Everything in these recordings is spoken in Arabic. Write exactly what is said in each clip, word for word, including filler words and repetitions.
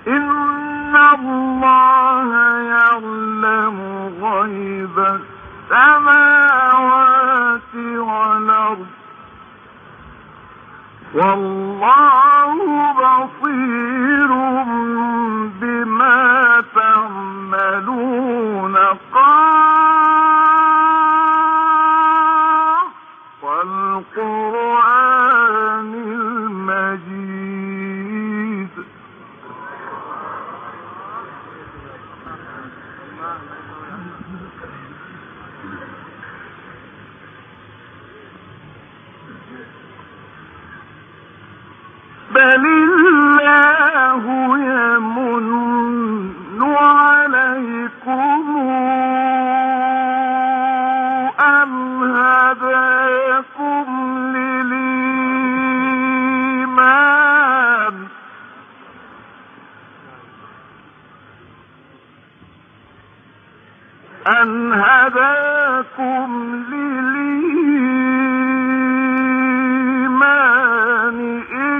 إن الله يعلم غيب السماوات والأرض والله بصير بما تعملون. قاف والقرآن المجيد. بل الله يمن عليكم أن هداكم للإيمان أن هداكم للإيمان إن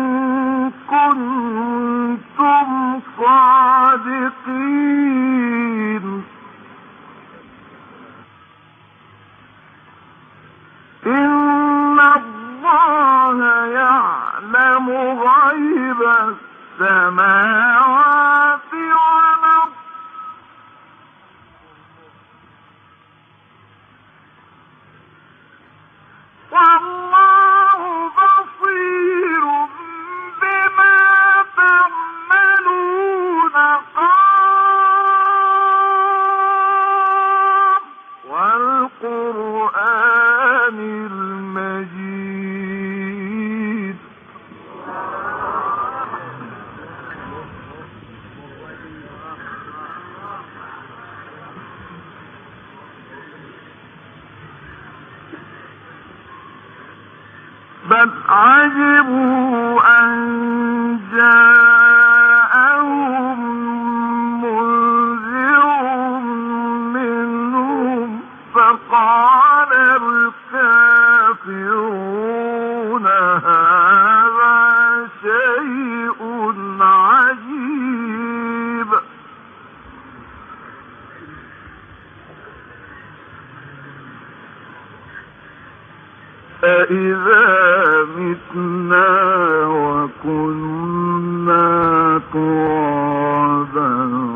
كنتم صادقين. إن الله يعلم غيب السماوات والأرض والله بصير بما تعملون. قاف والقرآن المجيد. بل عجبوا أن جاءهم منذر منهم فقال الكافرون هذا شيء عجيب. أإذا متنا وكنا ترابا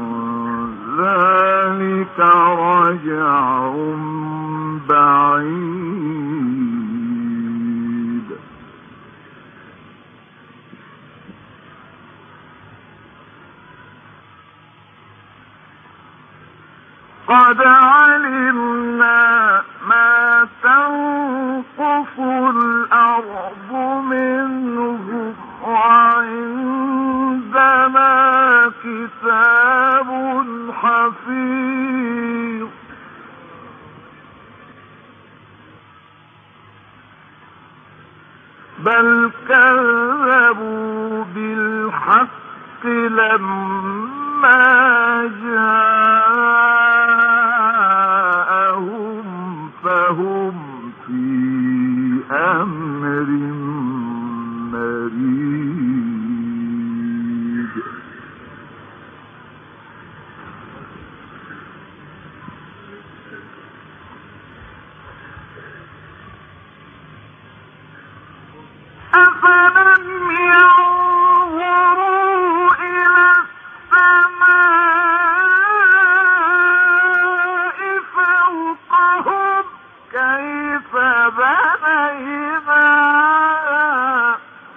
ذلك رجع بعيد. قد علمنا ما تنقص الأرض منهم وعندنا كتاب حفيظ. بل كذبوا بالحق لما جاءهم فهم في أمر مريج. أفلم ينظروا إلى السماء فوقهم كيف بنيناها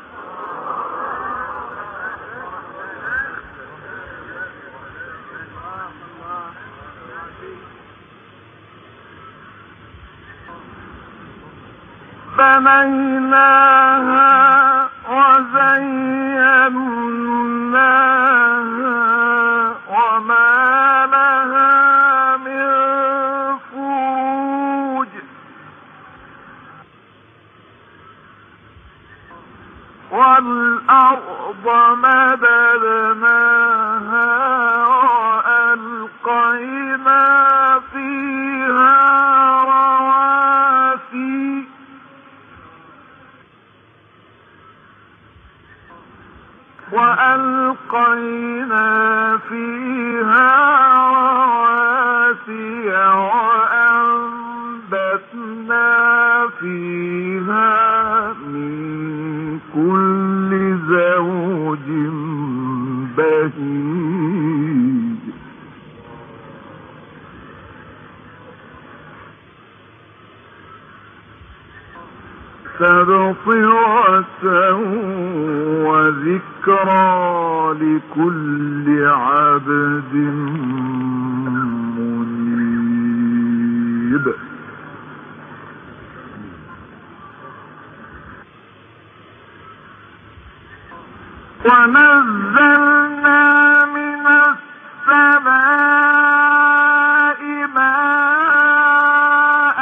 بنيناها وزيناها وما لها من فروج. والأرض مددناها وألقينا فيها رواسي وألقينا فيها رواسي وأنبتنا فيها من كل زوج بهيج تبصرة وذكرى لكل عبد منيب. ونزلنا من السماء ماء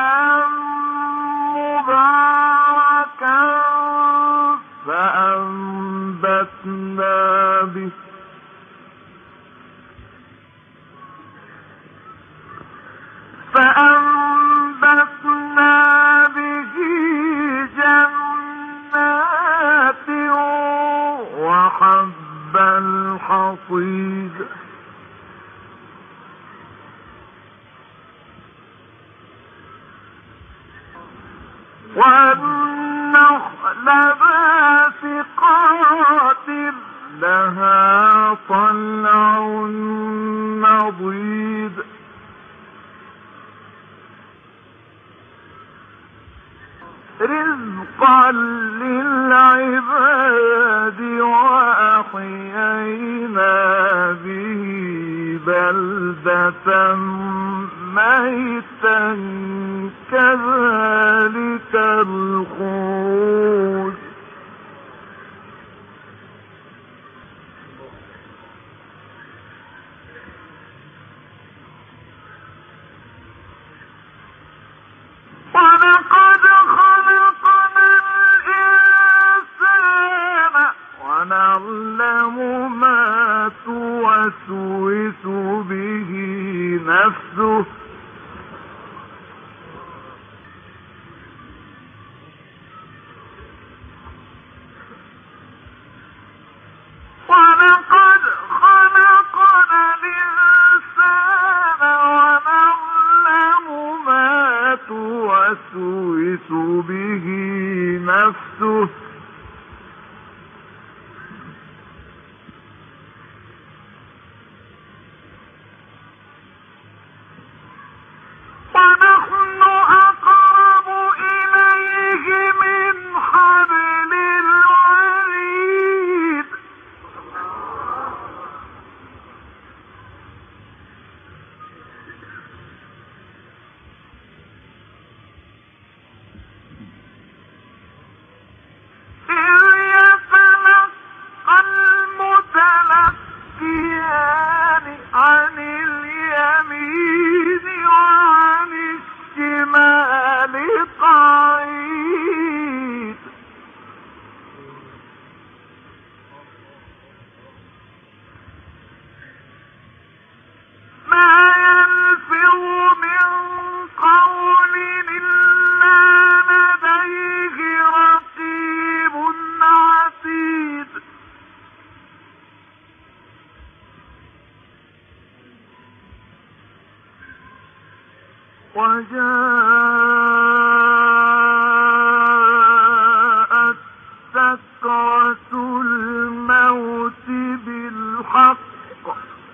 مباركا فأنبتنا به فأنبتنا به جنات وحب الحصيد والنخل باسقات لها طلع نضيد رزقا للعباد وأحيينا به بلدة ميتا كذلك الخروج ولقد خلقنا الإنسان ونعلم ما توسوس به نفسه ولقد خلقنا الإنسان ونعلم ما توسوس به نفسه ونحن أقرب إليه من حبل الوريد إذ يتلقى المتلقيان عن اليمين وعن الشمال قعيد ما يلفظ من قول إلا لديه رقيب عتيد وجاءت سكرة الموت بالحق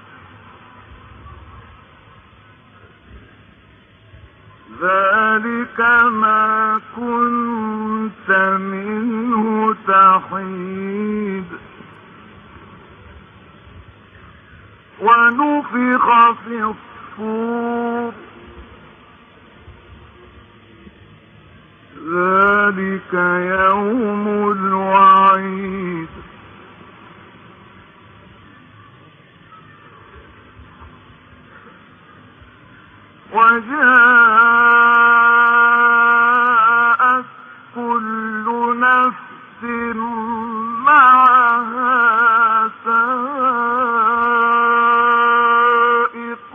ذلك ما كنت منه تحيد ونفخ في الصور ذلك يوم الوعيد وجاءت كل نفس معها سائق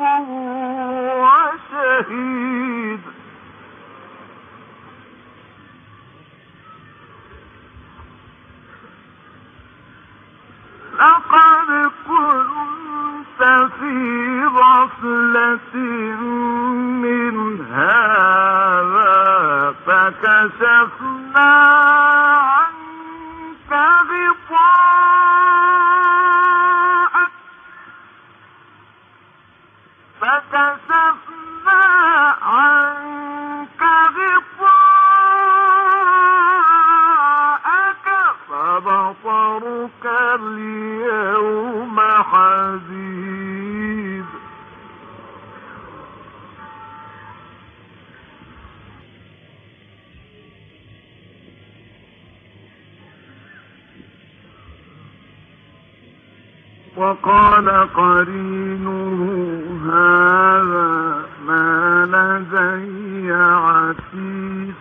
وشهيد لقد كنت في غفلة من هذا فكشفنا عنك غطاءك فكشفنا عنك غطاءك فبصرك اليوم حديد. وقال قرينه هذا ما لدي عتيد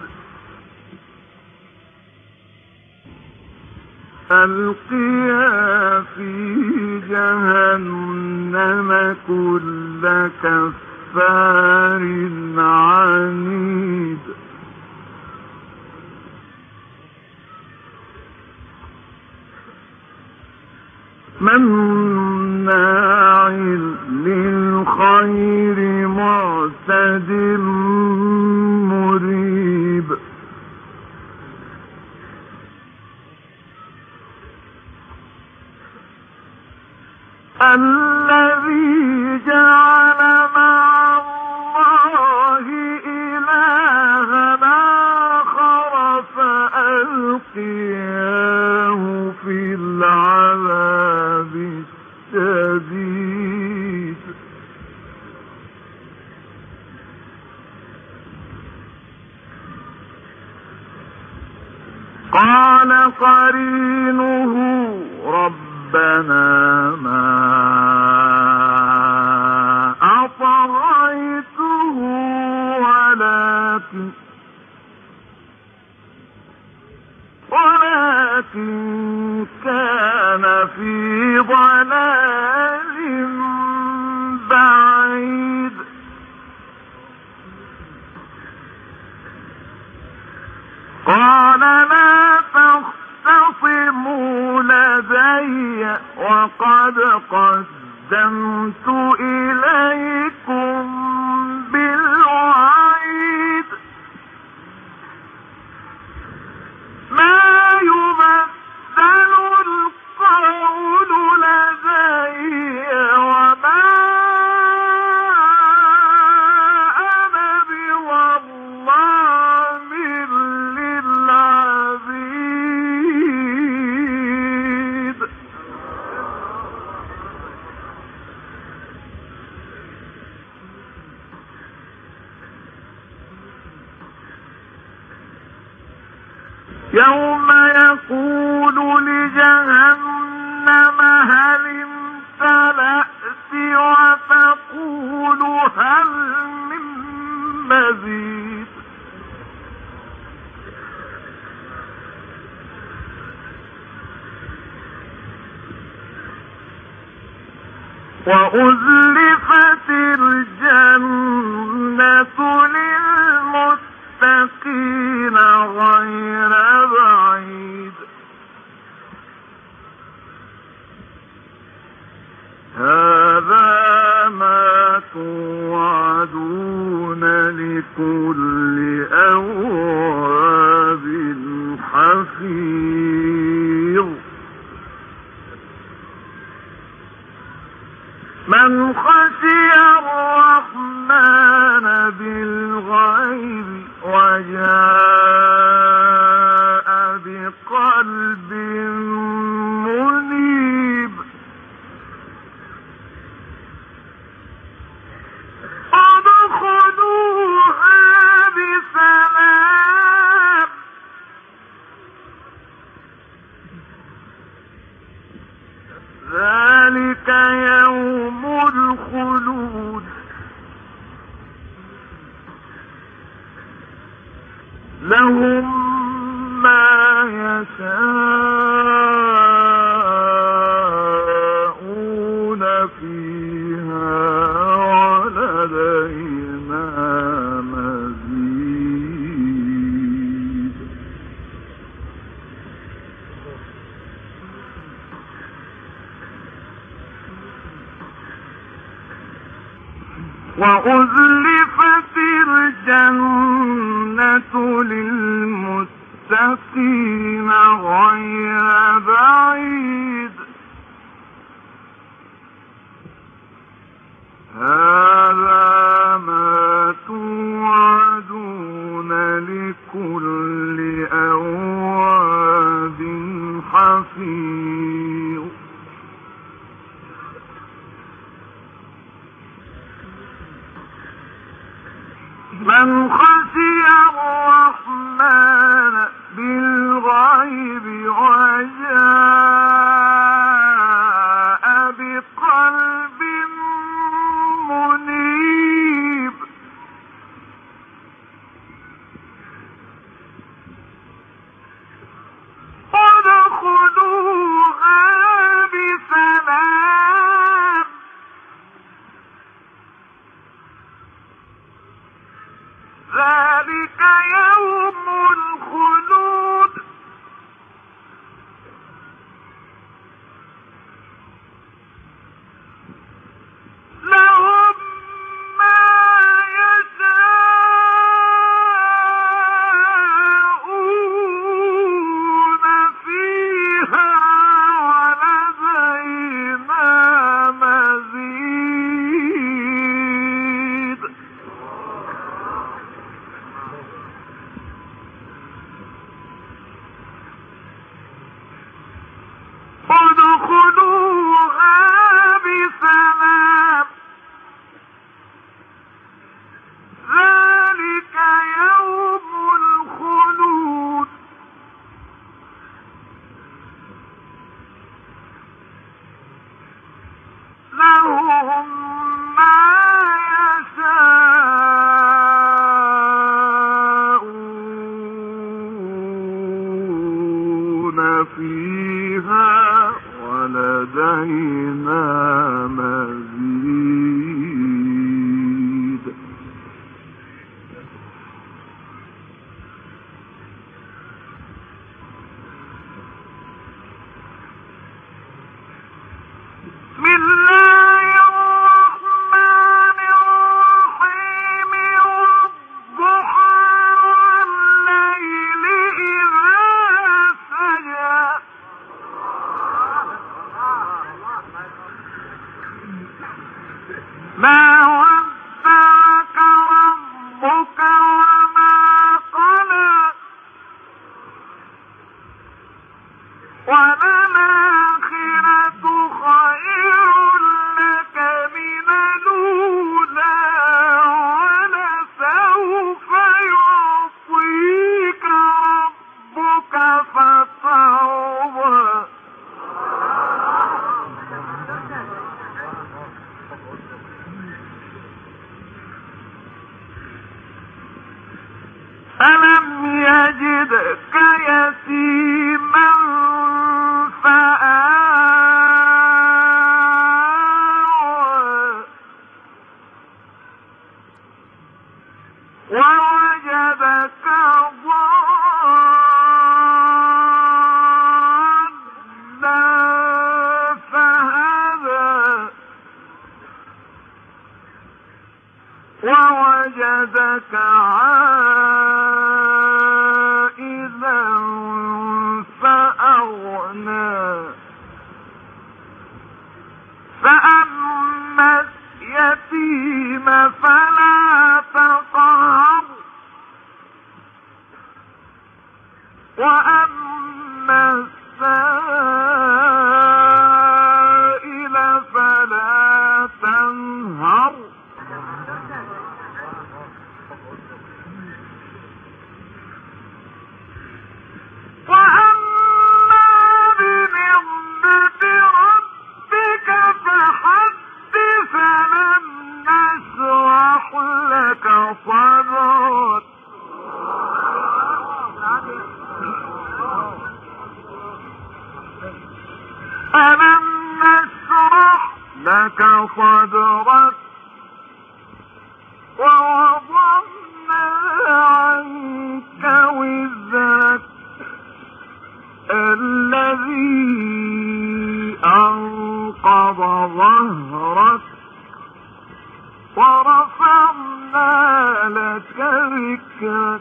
ألقيا في جهنم كل كفار عنيد مناع للخير معتد مريب. الذي جعل مع الله إلها آخر فألقياه في العذاب الشديد. قال قرينه ربنا ما أطغيته ولكن ولكن كان في ضلال بعيد. قال لا تختصموا لدي وقد قدمت إليكم بالوعيد ما يبدل القول لدي وما أنا بظلام للعبيد. يوم يقول لجهنم هل امتلأت وتقول هل من مزيد وأزلفت الجنة للمتقين غير بعيد هذا ما توعدون لكل أواب حفيظ. من خشي الرحمن بالغيب وجاء بقلب منيب ادخلوها بسلام ذلك يوم الخلود لهم ما يشاءون فيها ولدينا مزيد. وأزلفت الجنة للمتقين غير بعيد هذا ما توعدون لكل أواب حفيظ. من خشي الرحمن بالغيب وجاء بقلب منيب ادخلوها بسلام ذلك يوم الخلود لهم ما يشاءون فيها ولدينا مزيد. ادخلوها بسلام ذلك يوم الخلود لهم ما يشاءون فيها ولدينا مزيد. بسم الله الرحمن الرحيم والضحى والليل إذا سجى ما ودعك ربك وما قلى وللآخرة خير لك من الأولى ولسوف يعطيك ربك فترضى. ألم يجدك يتيما فآوى ووجدك ضالا فهدى ووجدك عائلا فأغنى فأما اليتيم فلا تقهر وأما السائل فلا تنهر وأما بنعمة ربك فحدث ألم نشرح لك صدرك ألم نشرح لك صدرك ووضعنا عنك وزرك الذي أنقض ظهرك ورفعنا لك ذكرك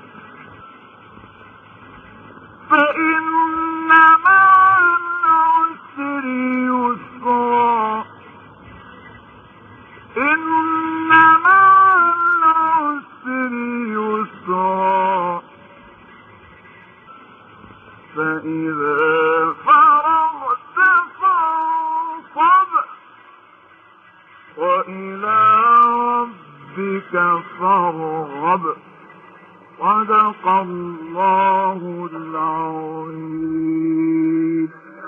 فإن مع العسر يسرا إن مع العسر يسرا فإذا فرغت فانصب وإلى ربك فارغب صدق الله العظيم.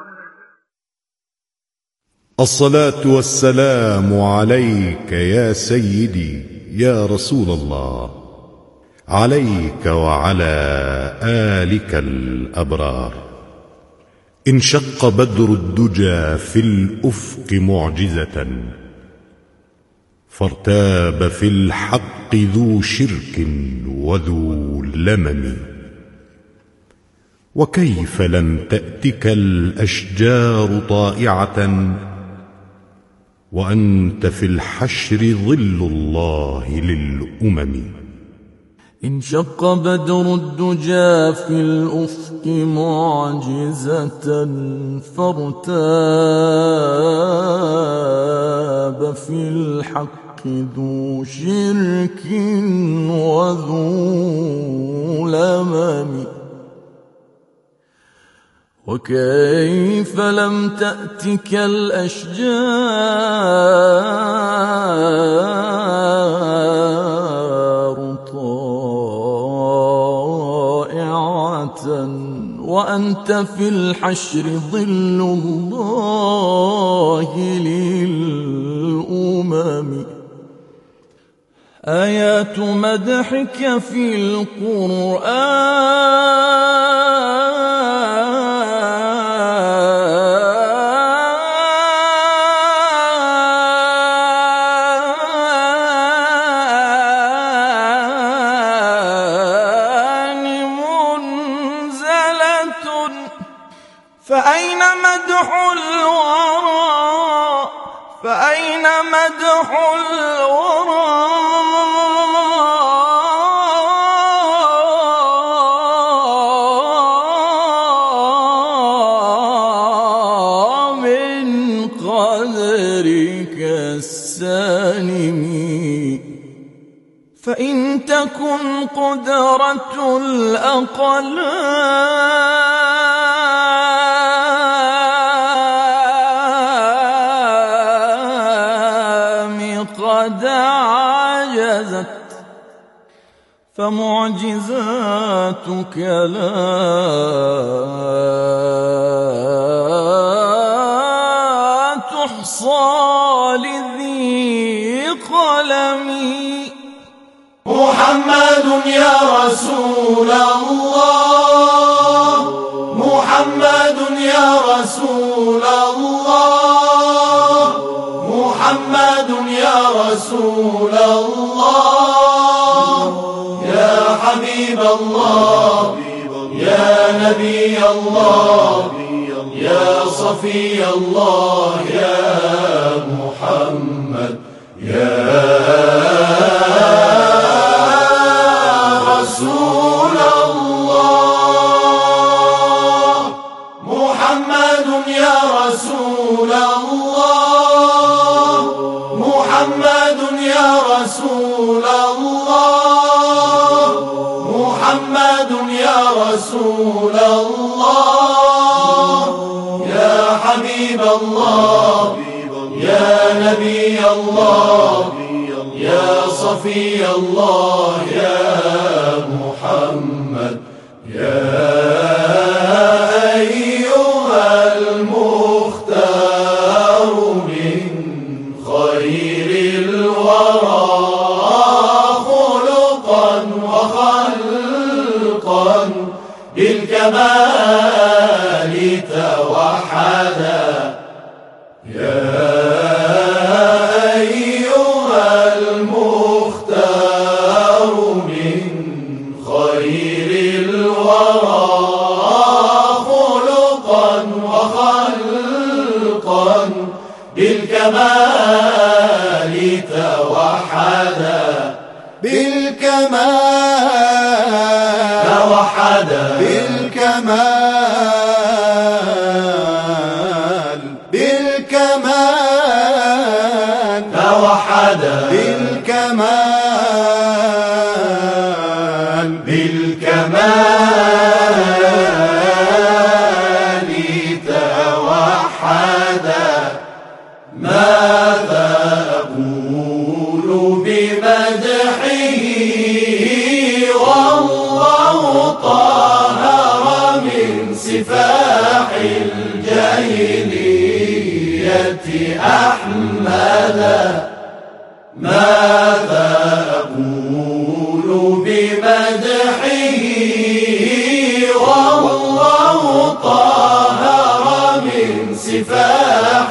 الصلاة والسلام عليك يا سيدي يا رسول الله، عليك وعلى آلك الأبرار. انشق بدر الدجى في الأفق معجزة، فارتاب في الحق ذو شرك وذو لمم. وكيف لم تأتك الأشجار طائعة وأنت في الحشر ظل الله للأمم. انشق بدر الدجى في الأفق معجزة، فارتاب في الحق ذو شرك وذو لمم. وكيف لم تأتك الأشجار طائعة وأنت في الحشر ظل الله للأمم. آيات مدحك في القرآن منزلة، فأين مدح الورى فأين مدح الورى من قدرك السانم. فإن تكن قدرة الأقلام قد عجزت، فمعجزاتك لا تحصى لذي قلم. محمد يا رسول الله، محمد يا رسول الله، محمد يا رسول الله، يا حبيب الله، يا نبي الله، يا صفي الله، يا محمد يا رسول الله. محمد يا رسول الله، محمد يا رسول الله، محمد يا رسول الله، يا حبيب الله، يا نبي الله، يا صفي الله، يا محمد يا أيها المختار من خير الورى خلقا وخلقا بالكمال توحدا. يا أيها المختار من خير الورى خلقا وخلقا بالكمال توحدا. بالكمال بالكمال توحدا بالكمال بالكمال توحدا بالكمال بالكمال توحدا. ماذا أقول بمدحه والله طهر من سفاح الجاهلية أحمدا. ماذا أقول بمدحه والله طهر من سفاح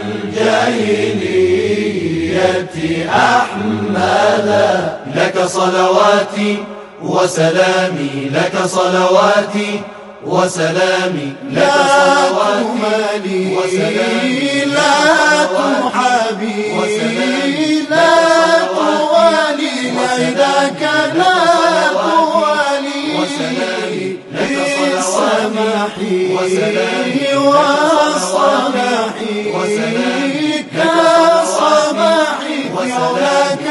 الجاهلية أحمدا. لك صلواتي وسلامي لك صلواتي وسلامي لك صلواتي وسلامي لا تحابي لا توالي لذاك لا توالي وسلامي لك صلواتي وسلامي وصلاحي وسلامي كصباحي وسلامي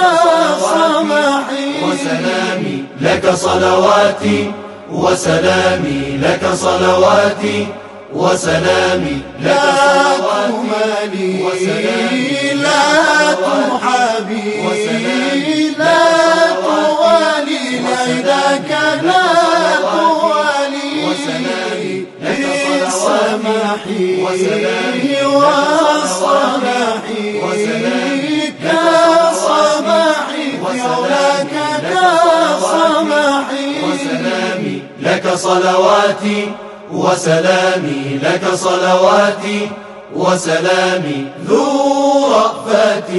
وسلامي لك صلواتي وسلامي لك صلواتي وسلامي لك صلواتي وسلامي لا تحابي لا توالي لذاك لا توالي وسلامي لك صلواتي وسلامي وصلاحي وسلامي كصباحي وسلامي وسلامي لك صلواتي وسلامي لك صلواتي وسلامي ذو رأفة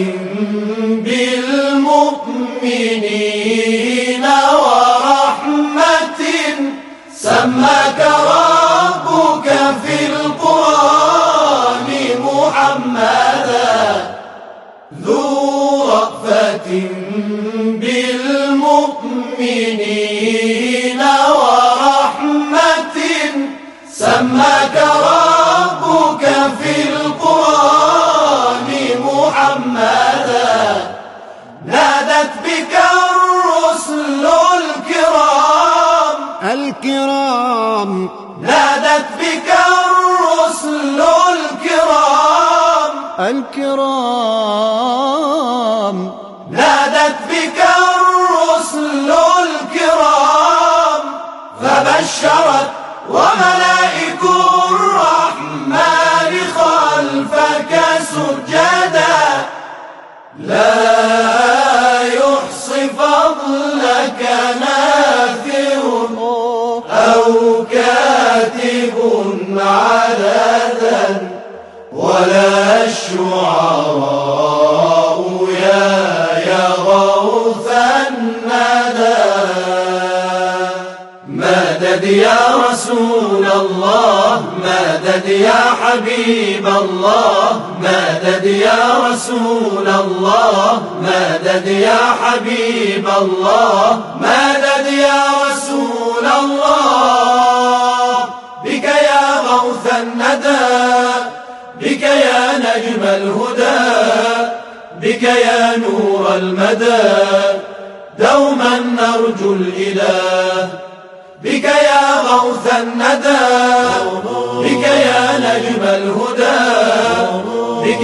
بالمؤمنين ورحمة سماك ربك في القرآن محمدا. ذو رأفة بالمؤمنين ورحمة سماك ربك في القرآن محمدا. نادت بك الرسل الكرام الكرام نادت بك الرسل الكرام الكرام نادت بك الرسل الكرام فبشرت وملائك الرحمن خلفك سجدا. لا يحصي فضلك ناثر أو كاتب عددا ولا الشعراء يا يا غوث الندى. مدد يا رسول الله مدد يا حبيب الله مدد يا رسول الله مدد يا حبيب الله مدد يا رسول الله. بك يا غوث الندى بك يا نجم الهدى بك يا نور المدى دوما نرجو الإله. بك يا غوث الندى بك يا نجم الهدى